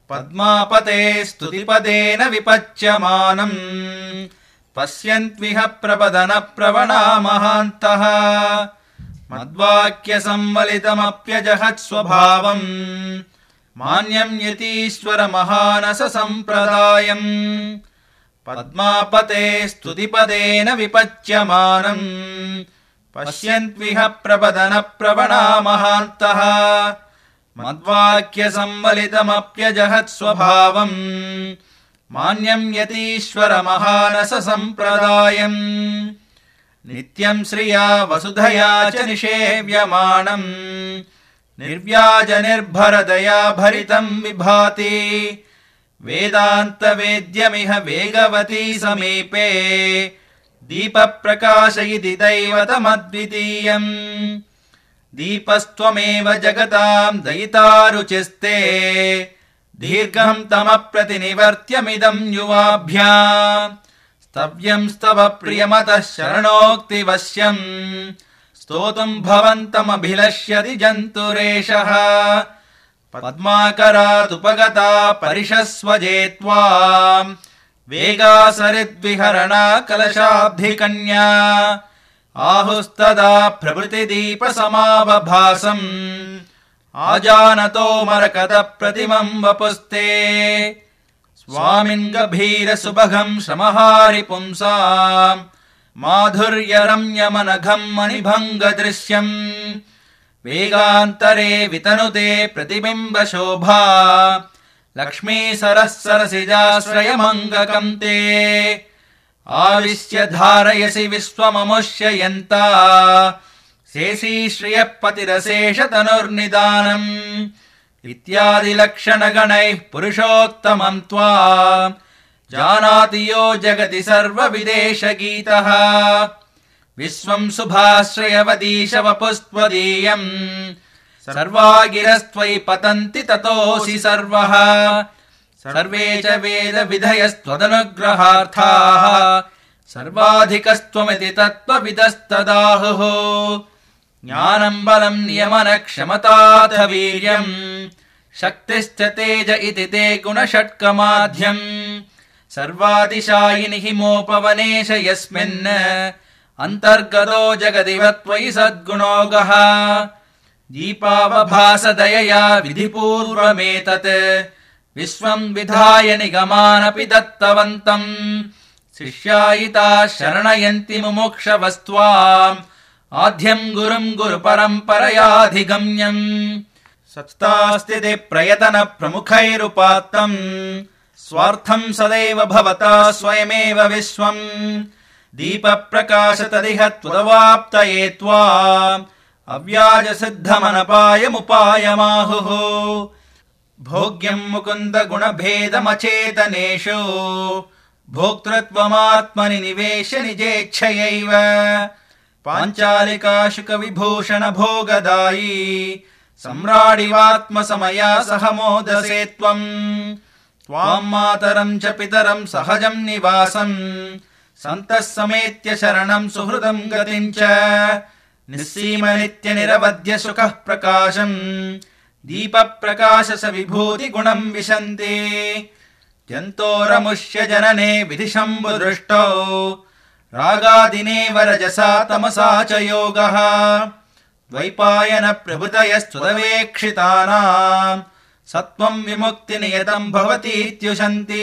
पद्मापते स्तुतिपदेन विपच्यमानम् पश्यन्त्विह प्रपदनप्रवणा महान्तः मद्वाक्यसंवलितमप्यजहत्स्वभावम् मान्यम् यतीश्वरमहानस सम्प्रदायम् पद्मापते स्तुतिपदेन विपच्यमानम् पश्यन्त्विह प्रपदनप्रवणा महान्तः मद्वाक्यसंवलितमप्यजहत्स्वभावम् मान्यम् यतीश्वरमहानस सम्प्रदायम् नित्यम् श्रिया वसुधया च निषेव्यमाणम् निर्व्याजनिर्भरदया भरितम् विभाति वेदान्तवेद्यमिह वेगवती समीपे दीपप्रकाश इति दैवतमद्वितीयम् दीपस्त्वमेव जगताम् दयितारुचिस्ते दीर्घम् तमप्रतिनिवर्त्यमिदम् युवाभ्याम् स्तव्यम् स्तव प्रियमतः शरणोक्तिवश्यम् स्तोतुम् भवन्तमभिलष्यति जन्तुरेषः पद्माकरादुपगता परिषस्वजे त्वाम् वेगासरिद्विहरणा कलशाब्धिकन्या आहुस्तदा प्रभृतिदीपसमावभासम् आजानतो मरकतप्रतिमम् वपुस्ते स्वामिन् गभीरसुभगम् श्रमहारि पुंसाम् माधुर्यरम्यमनघम् मणिभङ्गदृश्यम् वेगान्तरे वितनुते प्रतिबिम्बशोभा लक्ष्मी सरसिजाश्रयमङ्गकम् ते आविश्य धारयसि विश्वममुष्ययन्ता शेषी श्रियः पतिरशेषतनुर्निदानम् इत्यादिलक्षणगणैः पुरुषोत्तमम् त्वाम् जानाति यो जगति सर्वविदेशगीतः विश्वम् शुभाश्रयवदीशवपुस्त्वदीयम् सर्वा गिरस्त्वयि पतन्ति ततोऽसि सर्वः सर्वे च वेदविधयस्त्वदनुग्रहार्थाः सर्वाधिकस्त्वमिति तत्त्वविदस्तदाहुः ज्ञानम् बलम् नियमनक्षमताथ वीर्यम् शक्तिश्च तेज इति ते गुणषट्कमाध्यम् सर्वातिशायिनि हिमोपवनेश यस्मिन् अन्तर्गतो जगदिव त्वयि सद्गुणोगः दीपावभासदयया विधिपूर्वमेतत् विश्वम् विधाय निगमानपि दत्तवन्तम् शिष्यायिता शरणयन्ति मुमुक्षवस्त्वाम् आद्यम् गुरुम् गुरुपरम्परयाधिगम्यम् सत्तास्ति प्रयतन प्रमुखैरुपात्तम् स्वार्थम् सदैव भवता स्वयमेव विश्वम् दीपप्रकाश तदिह त्वदवाप्तये त्वाम् अव्याजसिद्धमनपायमुपायमाहुः भोग्यम् मुकुन्द गुणभेदमचेतनेषु भोक्तृत्वमात्मनि निवेश निजेच्छयैव पाञ्चालिकाशुकविभूषण भोगदायी सम्राडिवात्मसमया सह मोदसे त्वम् त्वाम् मातरम् च पितरम् सहजम् निवासम् सन्तः समेत्य शरणम् सुहृदम् गतिम् च निस्सीम नित्य निरवध्य सुखः प्रकाशम् दीपप्रकाशस विभूति गुणम् विशन्ति जन्तोरमुष्य जनने विधिशम्बुदृष्टौ रागादिने वरजसा तमसा च योगः द्वैपायन प्रभृतयस्तुतवेक्षितानाम् सत्त्वम् विमुक्तिनियतम् भवतीत्युशन्ति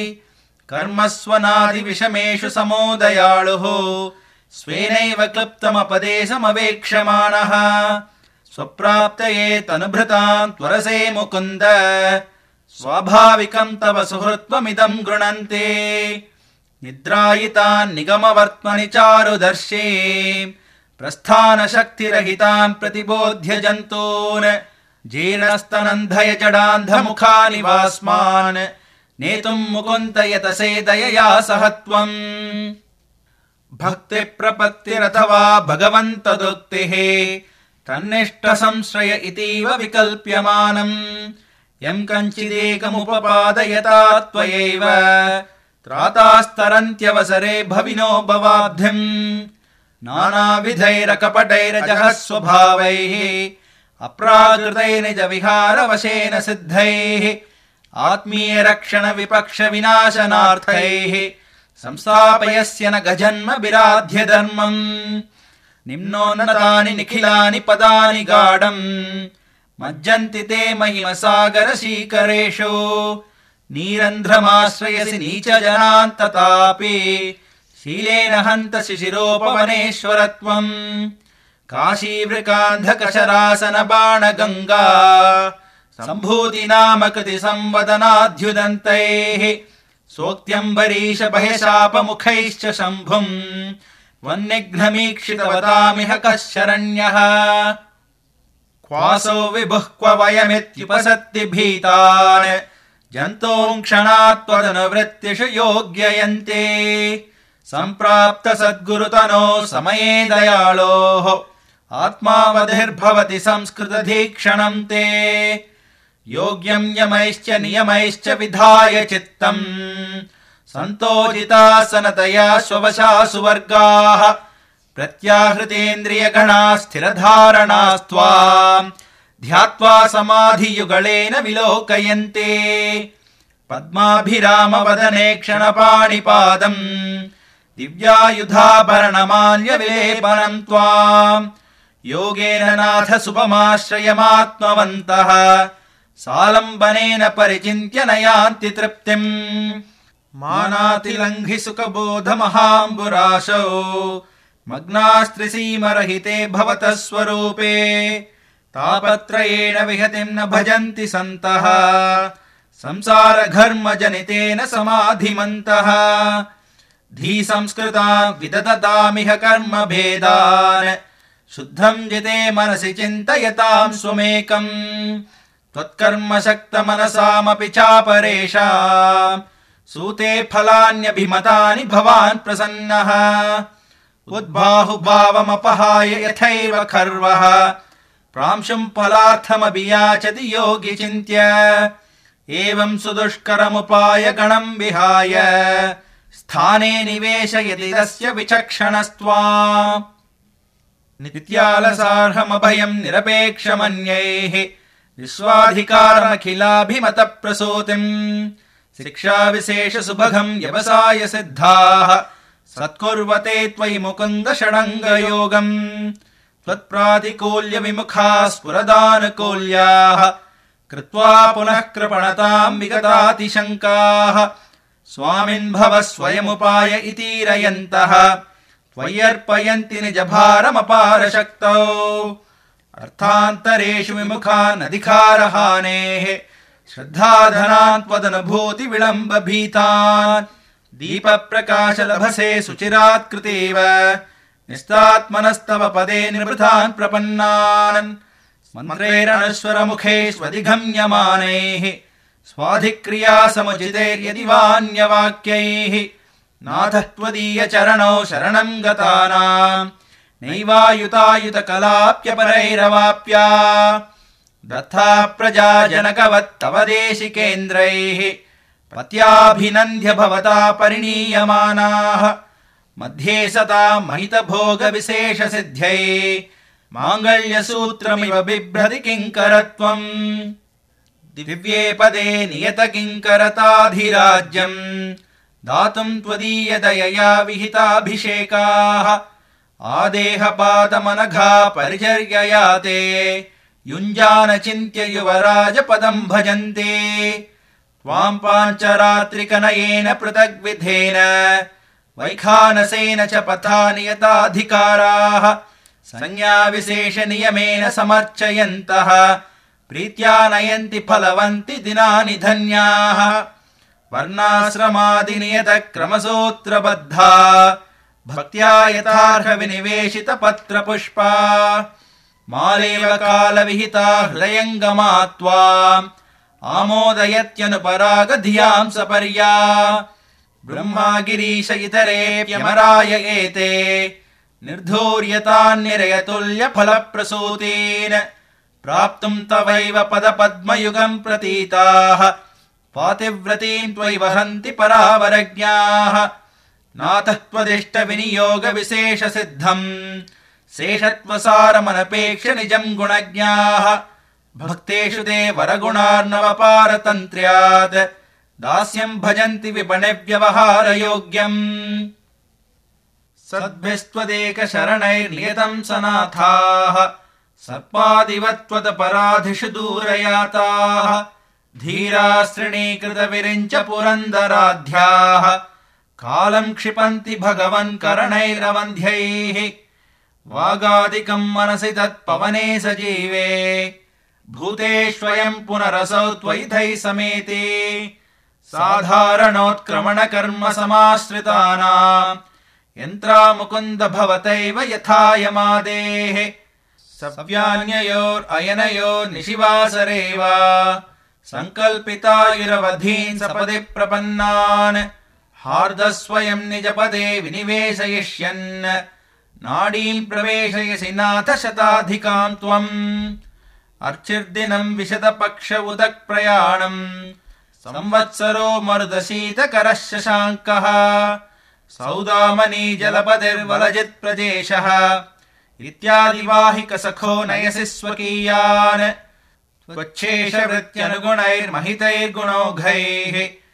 कर्मस्वनादिविषमेषु समोदयाळुः स्वेनैव क्लृप्तमपदेशमवेक्ष्यमाणः स्वप्राप्तये तनुभृताम् त्वरसे मुकुन्द स्वाभाविकम् तव सुहृत्वमिदम् गृणन्ते निद्रायितान् निगमवर्त्मनि चारुदर्शी प्रस्थानशक्तिरहितान् प्रतिबोध्य जन्तून् जीर्णस्तनन्धय जडान्धमुखानिवास्मान् नेतुम् मुकुन्द यतसे दयया सह त्वम् भक्तिप्रपत्तिरथवा भगवन्तदुक्तिः तन्निष्ठसंश्रय इतीव विकल्प्यमानम् यम् कञ्चिदेकमुपपादयता त्वयैव त्रातास्तरन्त्यवसरे भविनो भवाब्धिम् नानाविधैरकपटैरजः स्वभावैः अप्राकृतै निज विहारवशेन सिद्धैः आत्मीयरक्षणविपक्षविनाशनार्थैः संस्थापयस्य न गजन्म विराध्य धर्मम् निम्नोन्नतानि निखिलानि पदानि गाढम् मज्जन्ति ते महिमसागरशीकरेषु नीरन्ध्रमाश्रयसि नीचजनान् तथापि शीलेन हन्त शिशिरोपवनेश्वरत्वम् काशीवृकान्धकशरासन बाणगङ्गा सम्भूति नाम कृति संवदनाद्युदन्तैः सोक्त्यम्बरीश बह्यशापमुखैश्च शम्भुम् वह्निघ्नमीक्षितवतामिह कः शरण्यः क्वासो विभुः क्व वयमित्युपसत्ति भीतान् जन्तून् क्षणात् त्वदनुवृत्तिषु योग्ययन्ते सम्प्राप्त सद्गुरुतनो समये दयाळोः आत्मावधिर्भवति संस्कृतधीक्षणम् ते योग्यम् यमैश्च नियमैश्च विधाय चित्तम् सन्तोजितासनतया स्ववशासु वर्गाः प्रत्याहृतेन्द्रियगणाः स्थिरधारणास्त्वाम् ध्यात्वा समाधियुगलेन विलोकयन्ते पद्माभिरामवदने क्षणपाणिपादम् दिव्यायुधाभरणमाल्यविलेपनम् त्वाम् योगेन नाथ सुपमाश्रयमात्मवन्तः सालम्बनेन परिचिन्त्य नयान्ति तृप्तिम् मानातिलङ्घि सुखबोधमहाम्बुराशौ मग्नास्त्रिसीमरहिते भवतः स्वरूपे तापत्रयेण विहतिम् न भजन्ति सन्तः संसारघर्मजनितेन समाधिमन्तः धीसंस्कृतान् विदधतामिह कर्मभेदान् शुद्धम् जिते मनसि चिन्तयताम् स्वमेकम् त्वत्कर्मशक्तमनसामपि चापरेषाम् सूते फलान्यभिमतानि भवान् प्रसन्नः उद्बाहुभावमपहाय यथैव खर्वः प्रांशुम् फलार्थमपि याचति योगि चिन्त्य एवम् सुदुष्करमुपाय गणम् विहाय स्थाने निवेशयति तस्य विचक्षणस्त्वाम् नित्यालसार्हमभयम् निरपेक्षमन्यैः विश्वाधिकारमखिलाभिमतप्रसूतिम् शिक्षाविशेषसुभगम् व्यवसाय सिद्धाः सत्कुर्वते त्वयि मुकुन्द षडङ्गयोगम् त्वत्प्रातिकूल्यविमुखाः स्फुरदानुकूल्याः कृत्वा पुनः कृपणताम् विगतातिशङ्काः स्वामिन् भव स्वयमुपाय इतीरयन्तः त्वय्यर्पयन्ति निजभारमपारशक्तौ अर्थान्तरेषु विमुखानधिकारहानेः श्रद्धाधनान् त्वदनुभूति विलम्ब भीतान् दीपप्रकाश लभसे सुचिरात्कृतेव निस्तात्मनस्तव पदे निवृतान् प्रपन्नान् मन्त्रेरणश्वरमुखेष्वधिगम्यमानैः स्वाधिक्रिया समुचितैर्यदि वान्यवाक्यैः नाथः त्वदीय चरणौ शरणम् गतानाम् नैवायुतायुतकलाप्यपरैरवाप्या दत्ता प्रजा जनकवत्तव देशिकेन्द्रैः पत्याभिनन्द्य भवता परिणीयमानाः मध्ये सता महितभोगविशेषसिद्ध्यै माङ्गल्यसूत्रमिव बिभ्रति किङ्करत्वम् दिव्ये पदे नियत किङ्करताधिराज्यम् दातुम् त्वदीयदयया विहिताभिषेकाः आदेहपादमनघा परिचर्यया ते युञ्जानचिन्त्य युवराजपदम् भजन्ते त्वाम् पाञ्चरात्रिकनयेन पृथग्विधेन वैखानसेन च पथा नियताधिकाराः संज्ञाविशेषनियमेन समर्चयन्तः प्रीत्या नयन्ति फलवन्ति दिनानि धन्याः वर्णाश्रमादिनियतक्रमसूत्रबद्धा भक्त्या यथार्हविनिवेशितपत्रपुष्पा मालेव कालविहिता हृदयङ्गमा त्वाम् आमोदयत्यनुपरागधियाम् सपर्या ब्रह्मागिरीश इतरेऽप्यमराय एते निर्धूर्यतान्निरयतुल्यफलप्रसूतीन् प्राप्तुम् तवैव पदपद्मयुगम् प्रतीताः पातिव्रतीम् त्वयि वहन्ति परावरज्ञाः नाथः त्वदिष्टविनियोगविशेषसिद्धम् शेषत्वसारमनपेक्ष्य निजम् गुणज्ञाः भक्तेषु ते वरगुणार्णवपारतन्त्र्यात् दास्यम् भजन्ति विपणिव्यवहारयोग्यम् सद्भिस्त्वदेकशरणैर्नियतम् सनाथाः सर्पादिवत्त्वदपराधिषु दूरयाताः धीरास्त्रिणीकृतविरिञ्च पुरन्दराध्याः कालम् क्षिपन्ति भगवन् करणैरवन्ध्यैः वागादिकम् मनसि तत्पवने सजीवे भूतेष्वयम् पुनरसौ त्वयिथैः समेते साधारणोत्क्रमणकर्म समाश्रितानाम् यन्त्रामुकुन्द भवतैव यथा यमादेः सव्यान्ययोरयनयोर्निशिवासरे वा सङ्कल्पितायुरवधीन् सपदि प्रपन्नान् हार्दस्वयम् निजपदे विनिवेशयिष्यन् नाडीम् प्रवेशयसि नाथ शताधिकाम् त्वम् अर्चिर्दिनम् विशतपक्ष उदक्प्रयाणम् संवत्सरो मरुदशीतकरः शशाङ्कः सौदामनी जलपतिर्वलजित्प्रदेशः इत्यादिवाहिकसखो नयसि स्वकीयान् त्वच्छेषवृत्त्यनुगुणैर्महितैर्गुणौघैः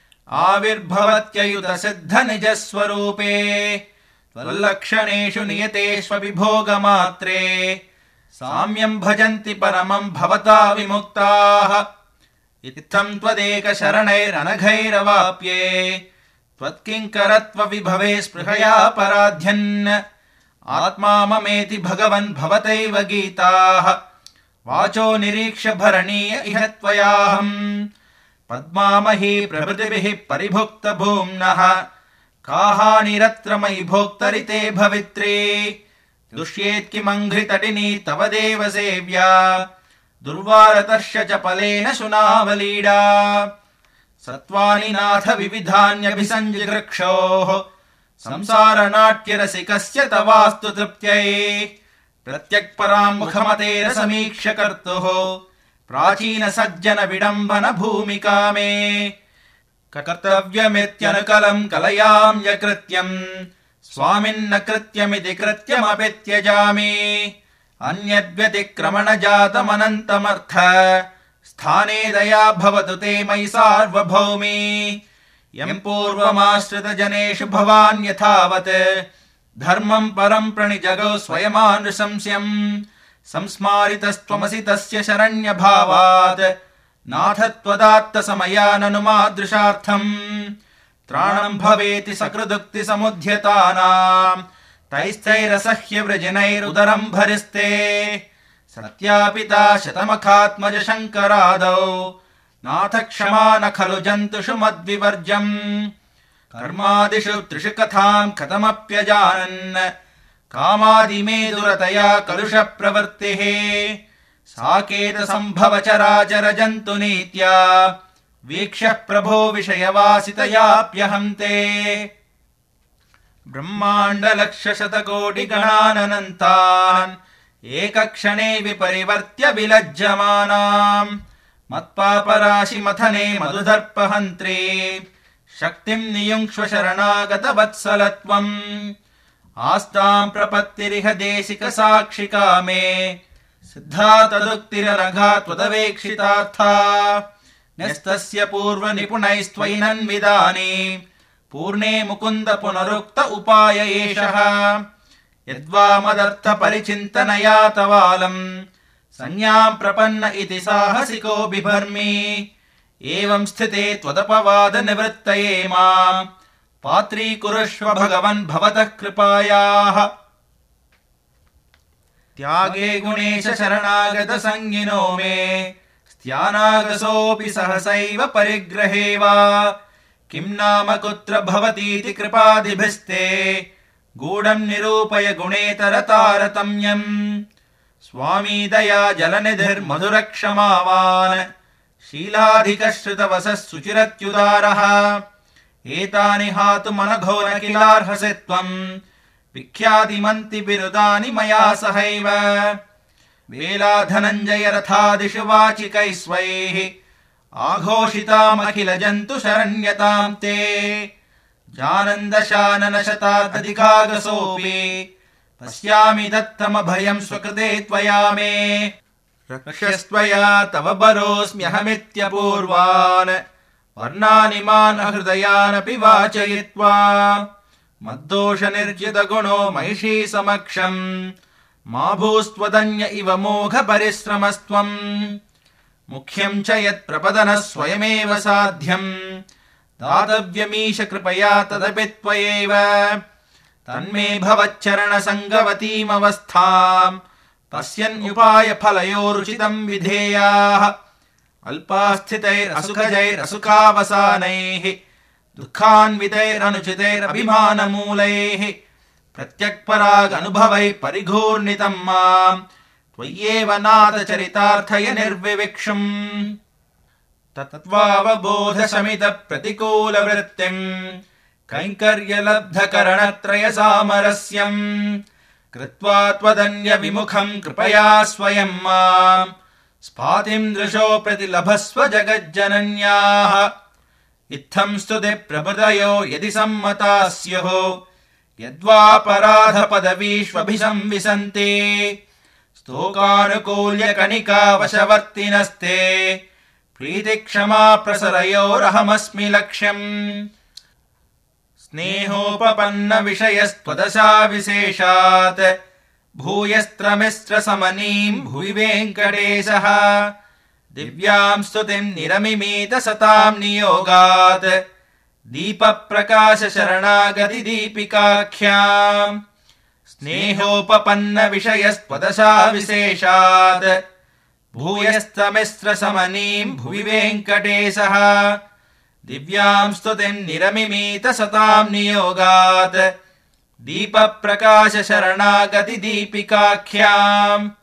आविर्भवत्ययुतसिद्धनिजस्वरूपे त्वल्लक्षणेषु नियतेष्वपि भोगमात्रे साम्यम् भजन्ति परमम् भवता विमुक्ताः इत्थम् त्वदेकशरणैरनघैरवाप्ये त्वत्किङ्करत्वविभवे स्पृहया पराध्यन् आत्मा ममेति भगवन् भवतैव गीताः वाचो निरीक्ष्य भरणीय इह त्वयाहम् पद्मामही प्रभृतिभिः परिभुक्तभूम्नः काहानिरत्र मयि भोक्तरिते भवित्रे दुष्येत्किमङ्घ्रितटिनी तव देव सेव्या दुर्वारतश्च च पलेन शुनावलीडा सत्त्वानि नाथ विविधान्यभिसञ्जिगृक्षोः संसारनाट्यरसिकस्य तवास्तु तृप्त्यै प्रत्यक्पराम् मुखमतेरसमीक्ष्य कर्तुः प्राचीन सज्जन विडम्बन भूमिका मे कर्तव्यमित्यनुकलम् कलयाम् यकृत्यम् स्वामिन्न कृत्यमिति कृत्यमपि त्यजामि अन्यद्व्यतिक्रमण जातमनन्तमर्थ स्थाने दया भवतु ते मयि सार्वभौमी यम् पूर्वमाश्रित जनेषु भवान् यथावत् धर्मम् परम् प्रणिजगौ स्वयमानुशंस्यम् संस्मारितस्त्वमसि तस्य शरण्यभावात् नाथ त्वदात्तसमयाननुमादृशार्थम् त्राणम् भवेति सकृदुक्ति समुद्यतानाम् तैस्तैरसह्य वृजिनैरुदरम् भरिस्ते सत्यापिता शतमखात्मज शङ्करादौ नाथ क्षमा न खलु जन्तुषु मद्विवर्जम् कर्मादिषु त्रिषु कथाम् कथमप्यजानन् कामादिमे दुरतया कलुष प्रवृत्तिः साकेत सम्भव चराचर जन्तु नीत्या वीक्ष्य प्रभो विषयवासितयाप्यहन्ते ब्रह्माण्ड लक्ष शतकोटिगणानन्तान् एकक्षणे विपरिवर्त्य विलज्जमानाम् मत्पापराशि मथने मधुदर्पहन्त्रे शक्तिम् नियुङ्क्ष्व शरणागत वत्सलत्वम् आस्ताम् प्रपत्तिरिह देशिक साक्षिका मे सिद्धा तदुक्तिरनघा त्वदवेक्षितार्था न्यस्तस्य पूर्व निपुणैस्त्वयिनन्विदानि पूर्णे मुकुन्द पुनरुक्त उपाय एषः यद्वा मदर्थ परिचिन्तनया तवालम् संज्ञाम् प्रपन्न इति साहसिको बिभर्मि एवम् स्थिते त्वदपवाद निवृत्तये माम् पात्रीकुरुष्व भगवन् भवतः कृपायाः त्यागे गुणेश शरणागत संज्ञिनो मे स्त्यानागसोऽपि सहसैव परिग्रहे वा किम् नाम कुत्र भवतीति कृपादिभिस्ते गूढम् निरूपय गुणेतर तारतम्यम् स्वामी दया जलनिधिर्मधुरक्षमावान् शीलाधिकश्रुतवसः सुचिरत्युदारः एतानि हातुमनघो न किलार्हसि त्वम् विख्यातिमन्ति बिरुदानि मया सहैव वेलाधनञ्जय रथादिषु वाचिकैस्वैः आघोषितामखिल जन्तु शरण्यताम् ते जानन्दशानन शतादधिकागसोऽपि पश्यामि दत्तमभयम् स्वकृते त्वया मे रक्ष्यस्त्वया तव बरोऽस्म्यहमित्यपूर्वान् वर्णानिमान् अहृदयानपि वाचयित्वा मद्दोषनिर्जितगुणो महिषी समक्षम् मा भूस्त्वदन्य इव मोघपरिश्रमस्त्वम् मुख्यम् च यत्प्रपदनः स्वयमेव साध्यम् दातव्यमीश कृपया तदपि त्वयैव तन्मे भवच्चरणसङ्गवतीमवस्थाम् पश्यन्युपायफलयोरुचितम् विधेयाः अल्पास्थितैरसुखजैरसुखावसानैः दुःखान्वितैरनुचितैरभिमानमूलैः प्रत्यक्परागनुभवैः परिघूर्णितम् माम् त्वय्येव नाथचरितार्थय निर्विविक्षुम् तत्त्वावबोधशमितप्रतिकूलवृत्तिम् कैङ्कर्यलब्धकरणत्रयसामरस्यम् कृत्वा त्वदन्यविमुखम् कृपया स्वयम् माम् स्फातिम् दृशो प्रतिलभस्व जगज्जनन्याः इत्थम् स्तुतिप्रभृतयो यदि सम्मता स्युः यद्वापराधपदवीष्वभिसंविशन्ति स्तोकानुकूल्यकणिकावशवर्तिनस्ते प्रीतिक्षमा प्रसरयोरहमस्मि लक्ष्यम् स्नेहोपपन्नविषयस्त्वदशाविशेषात् भूयस्त्रमिस्त्रसमनीम् भुवि वेङ्कटेशः दिव्याम् स्तुतिम् निरमिमीत सताम् नियोगात् दीपप्रकाशशरणागतिदीपिकाख्याम् स्नेहोपपन्नविषयस्त्वदशाविशेषात् भूयस्तमिस्त्रसमनीम् भुवि वेङ्कटेशः दिव्याम् स्तुतिम् निरमिमीत सताम् नियोगात् दीपप्रकाशशरणागतिदीपिकाख्याम्